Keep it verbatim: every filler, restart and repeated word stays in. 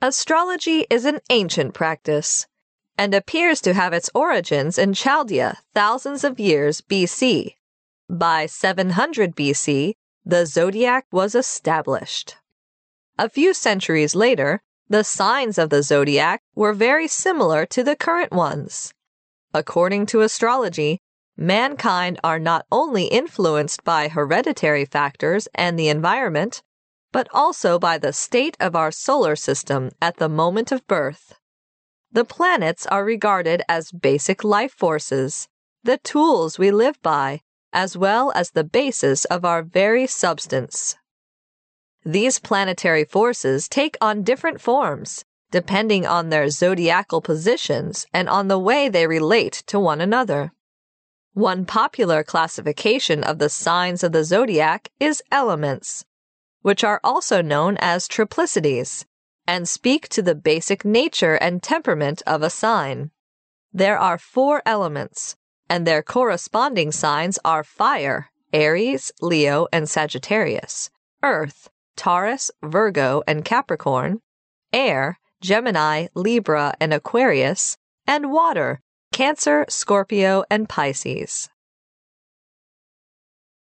Astrology is an ancient practice and appears to have its origins in Chaldea thousands of years B C. By seven hundred B C, the zodiac was established. A few centuries later, the signs of the zodiac were very similar to the current ones. According to astrology, mankind are not only influenced by hereditary factors and the environment, but also by the state of our solar system at the moment of birth. The planets are regarded as basic life forces, the tools we live by, as well as the basis of our very substance. These planetary forces take on different forms, depending on their zodiacal positions and on the way they relate to one another. One popular classification of the signs of the zodiac is elements, which are also known as triplicities, and speak to the basic nature and temperament of a sign. There are four elements, and their corresponding signs are fire, Aries, Leo, and Sagittarius; earth, Taurus, Virgo, and Capricorn; air, Gemini, Libra, and Aquarius; and water, Cancer, Scorpio, and Pisces.